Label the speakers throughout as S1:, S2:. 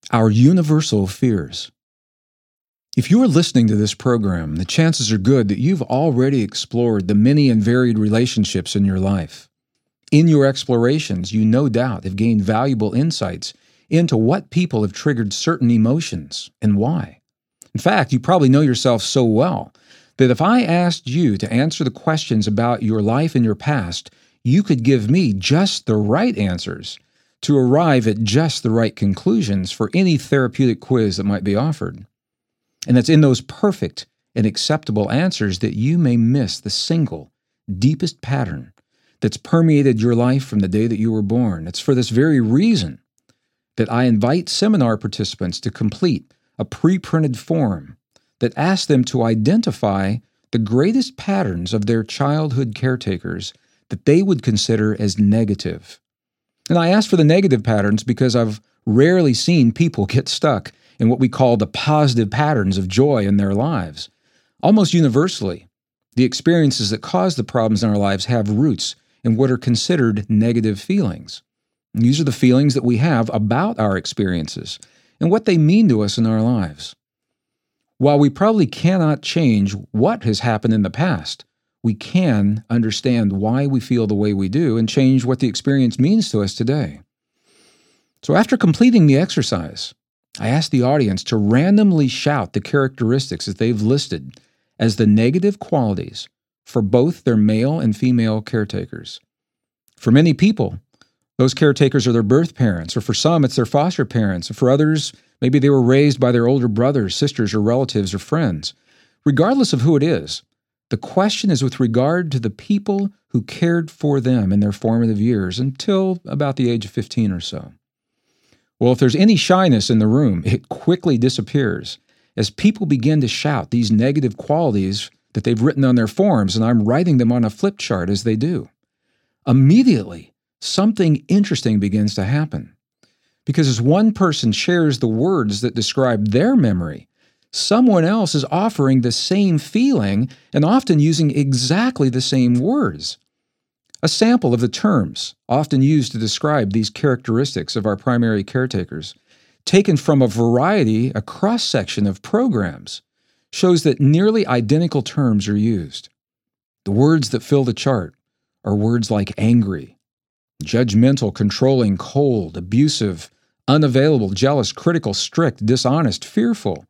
S1: Our universal fears. If you are listening to this program, the chances are good that you've already explored the many and varied relationships in your life. In your explorations, you no doubt have gained valuable insights into what people have triggered certain emotions and why. In fact, you probably know yourself so well that if I asked you to answer the questions about your life and your past, you could give me just the right answers to arrive at just the right conclusions for any therapeutic quiz that might be offered. And it's in those perfect and acceptable answers that you may miss the single, deepest pattern that's permeated your life from the day that you were born. It's for this very reason that I invite seminar participants to complete a pre-printed form that asks them to identify the greatest patterns of their childhood caretakers that they would consider as negative. And I ask for the negative patterns because I've rarely seen people get stuck in what we call the positive patterns of joy in their lives. Almost universally, the experiences that cause the problems in our lives have roots in what are considered negative feelings. And these are the feelings that we have about our experiences and what they mean to us in our lives. While we probably cannot change what has happened in the past, we can understand why we feel the way we do and change what the experience means to us today. So after completing the exercise, I asked the audience to randomly shout the characteristics that they've listed as the negative qualities for both their male and female caretakers. For many people, those caretakers are their birth parents, or for some, it's their foster parents, and for others, maybe they were raised by their older brothers, sisters, or relatives, or friends. Regardless of who it is, the question is with regard to the people who cared for them in their formative years until about the age of 15 or so. Well, if there's any shyness in the room, it quickly disappears as people begin to shout these negative qualities that they've written on their forms, and I'm writing them on a flip chart as they do. Immediately, something interesting begins to happen. Because as one person shares the words that describe their memory, someone else is offering the same feeling and often using exactly the same words. A sample of the terms often used to describe these characteristics of our primary caretakers, taken from a cross-section of programs, shows that nearly identical terms are used. The words that fill the chart are words like angry, judgmental, controlling, cold, abusive, unavailable, jealous, critical, strict, dishonest, fearful.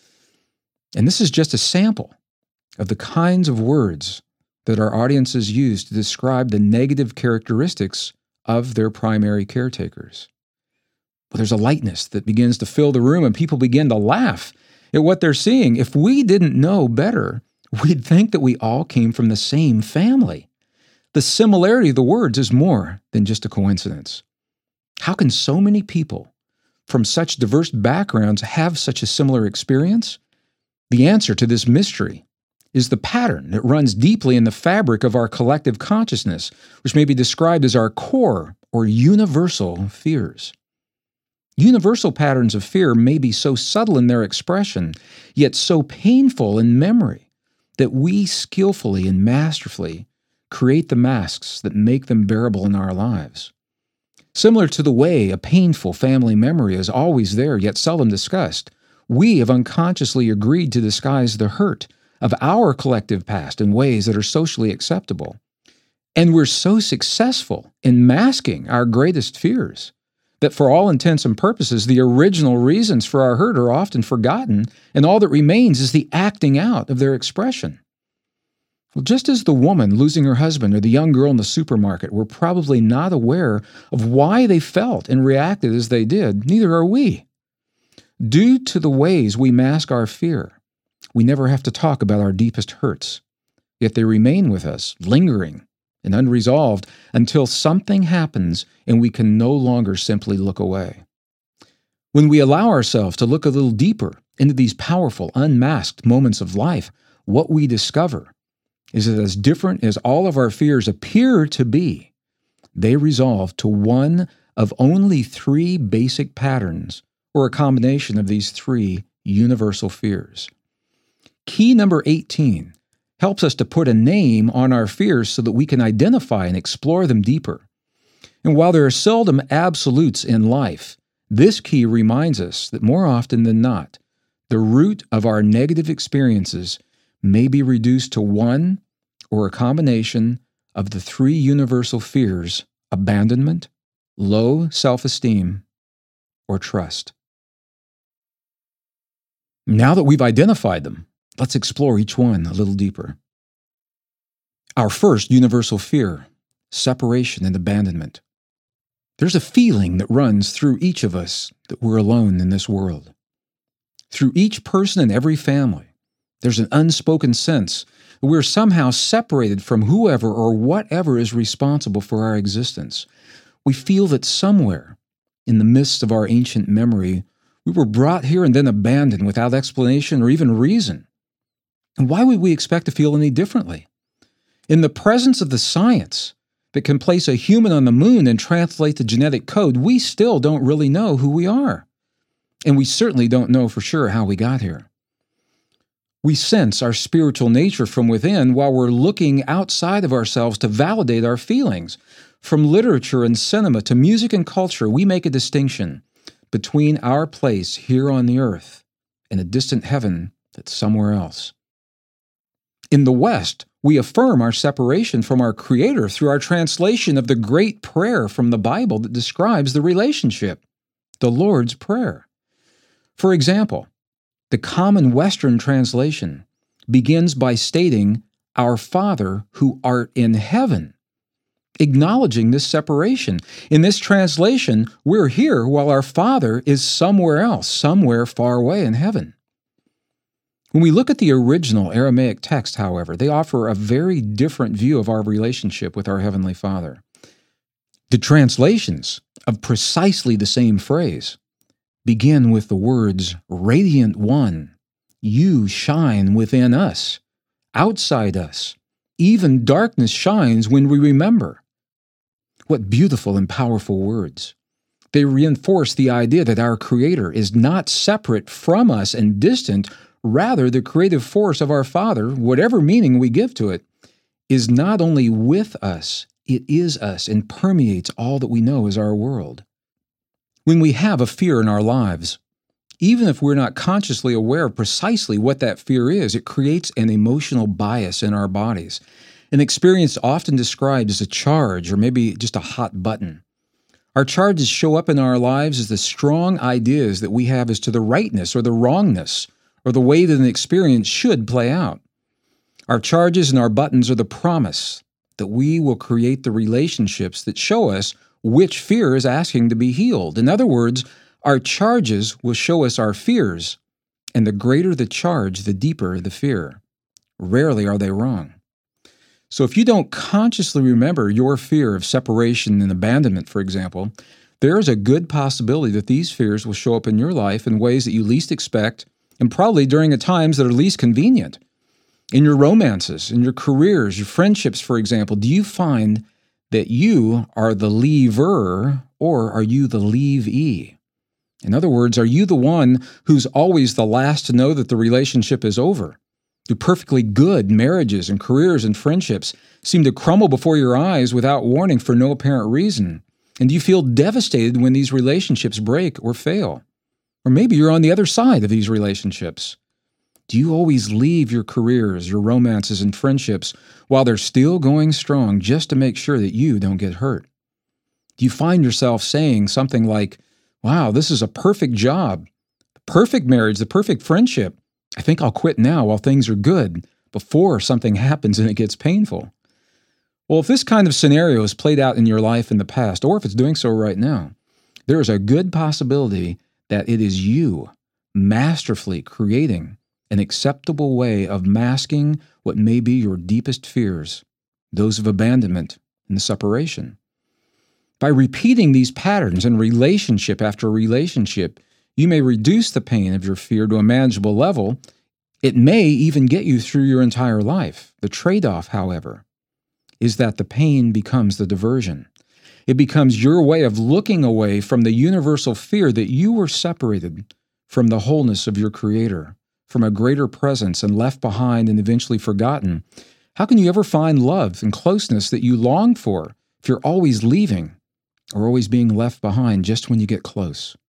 S1: And this is just a sample of the kinds of words that our audiences use to describe the negative characteristics of their primary caretakers. But there's a lightness that begins to fill the room, and people begin to laugh at what they're seeing. If we didn't know better, we'd think that we all came from the same family. The similarity of the words is more than just a coincidence. How can so many people from such diverse backgrounds have such a similar experience? The answer to this mystery is the pattern that runs deeply in the fabric of our collective consciousness, which may be described as our core or universal fears. Universal patterns of fear may be so subtle in their expression, yet so painful in memory, that we skillfully and masterfully create the masks that make them bearable in our lives. Similar to the way a painful family memory is always there, yet seldom discussed, we have unconsciously agreed to disguise the hurt of our collective past in ways that are socially acceptable. And we're so successful in masking our greatest fears that for all intents and purposes, the original reasons for our hurt are often forgotten, and all that remains is the acting out of their expression. Well, just as the woman losing her husband or the young girl in the supermarket were probably not aware of why they felt and reacted as they did, neither are we. Due to the ways we mask our fear, we never have to talk about our deepest hurts, yet they remain with us, lingering and unresolved until something happens and we can no longer simply look away. When we allow ourselves to look a little deeper into these powerful, unmasked moments of life, what we discover is that as different as all of our fears appear to be, they resolve to one of only three basic patterns, or a combination of these three universal fears. Key number 18 helps us to put a name on our fears so that we can identify and explore them deeper. And while there are seldom absolutes in life, This key reminds us that more often than not, the root of our negative experiences may be reduced to one or a combination of the three universal fears: abandonment, low self-esteem, or trust. Now that we've identified them, let's explore each one a little deeper. Our first universal fear: separation and abandonment. There's a feeling that runs through each of us that we're alone in this world. Through each person in every family, there's an unspoken sense that we're somehow separated from whoever or whatever is responsible for our existence. We feel that somewhere, in the midst of our ancient memory, we were brought here and then abandoned without explanation or even reason. And why would we expect to feel any differently? In the presence of the science that can place a human on the moon and translate the genetic code, we still don't really know who we are. And we certainly don't know for sure how we got here. We sense our spiritual nature from within while we're looking outside of ourselves to validate our feelings. From literature and cinema to music and culture, we make a distinction between our place here on the earth and a distant heaven that's somewhere else. In the West, we affirm our separation from our Creator through our translation of the great prayer from the Bible that describes the relationship, the Lord's Prayer. For example, the common Western translation begins by stating, "Our Father who art in heaven," acknowledging this separation. In this translation, we're here while our Father is somewhere else, somewhere far away in heaven. When we look at the original Aramaic text, however, they offer a very different view of our relationship with our Heavenly Father. The translations of precisely the same phrase begin with the words, "Radiant One, you shine within us, outside us. Even darkness shines when we remember." What beautiful and powerful words. They reinforce the idea that our Creator is not separate from us and distant. Rather, the creative force of our Father, whatever meaning we give to it, is not only with us, it is us and permeates all that we know as our world. When we have a fear in our lives, even if we're not consciously aware of precisely what that fear is, it creates an emotional bias in our bodies, an experience often described as a charge or maybe just a hot button. Our charges show up in our lives as the strong ideas that we have as to the rightness or the wrongness or the way that an experience should play out. Our charges and our buttons are the promise that we will create the relationships that show us which fear is asking to be healed. In other words, our charges will show us our fears, and the greater the charge, the deeper the fear. Rarely are they wrong. So if you don't consciously remember your fear of separation and abandonment, for example, there is a good possibility that these fears will show up in your life in ways that you least expect, and probably during the times that are least convenient. In your romances, in your careers, your friendships, for example, do you find that you are the leaver or are you the leavee? In other words, are you the one who's always the last to know that the relationship is over? Do perfectly good marriages and careers and friendships seem to crumble before your eyes without warning for no apparent reason? And do you feel devastated when these relationships break or fail? Or maybe you're on the other side of these relationships. Do you always leave your careers, your romances, and friendships while they're still going strong just to make sure that you don't get hurt? Do you find yourself saying something like, "Wow, this is a perfect job, the perfect marriage, the perfect friendship. I think I'll quit now while things are good, before something happens and it gets painful"? Well, if this kind of scenario has played out in your life in the past, or if it's doing so right now, there is a good possibility that it is you masterfully creating an acceptable way of masking what may be your deepest fears, those of abandonment and the separation. By repeating these patterns in relationship after relationship, you may reduce the pain of your fear to a manageable level. It may even get you through your entire life. The trade-off, however, is that the pain becomes the diversion. It becomes your way of looking away from the universal fear that you were separated from the wholeness of your Creator, from a greater presence and left behind and eventually forgotten. How can you ever find love and closeness that you long for if you're always leaving or always being left behind just when you get close?